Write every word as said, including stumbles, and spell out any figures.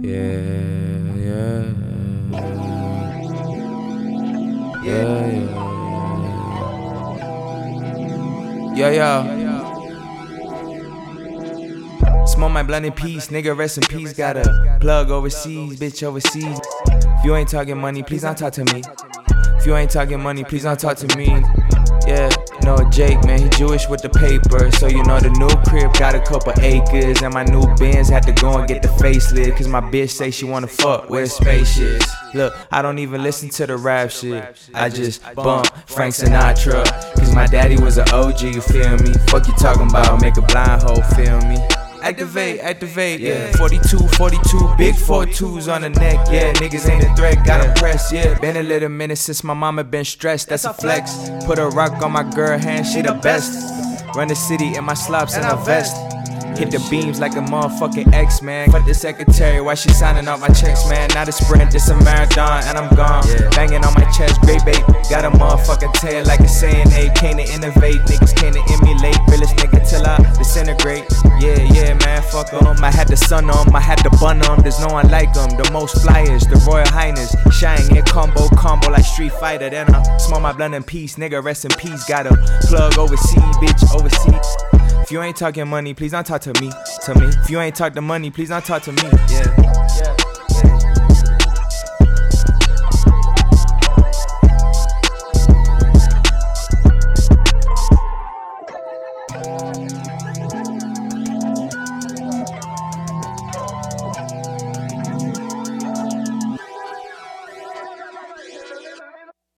Yeah, yeah. Yeah, yeah. Yeah, yeah. Smoke my blunt in peace, nigga, rest in peace. Got a plug overseas, bitch overseas. If you ain't talking money, please don't talk to me. If you ain't talking money, please don't talk to me. Yeah, no Jake, man, he Jewish with the paper. So you know the new crib got a couple acres. And my new Benz had to go and get the facelift, cause my bitch say she wanna fuck with spaceships. Look, I don't even listen to the rap shit, I just bump Frank Sinatra, cause my daddy was an O G, you feel me? Fuck you talking about, make a blind hoe feel me? Activate, activate, yeah. forty-two, forty-two, big four twos on the neck, yeah. Niggas ain't a threat, got them pressed, yeah. Been a little minute since my mama been stressed, that's a flex. Put a rock on my girl hand, she the best. Run the city in my slops and a vest. Hit the beams like a motherfucking X-Man. Fuck the secretary while she signing off my checks, man. Not a sprint, it's a marathon, and I'm gone. Banging on my chest, great bait. Got a motherfucking tail like a saying they came to innovate. Niggas came to emulate, realest nigga till I disintegrate. Yeah, yeah, man, fuck 'em. I had the sun on, I had the bun on. There's no one like 'em. The most flyers, the Royal Highness. Shine, yeah, combo, combo like Street Fighter. Then I smoke my blunt in peace, nigga, rest in peace. Got a plug overseas, bitch, overseas. If you ain't talking money, please don't talk to me, to me. If you ain't talk the money, please don't talk to me, yeah.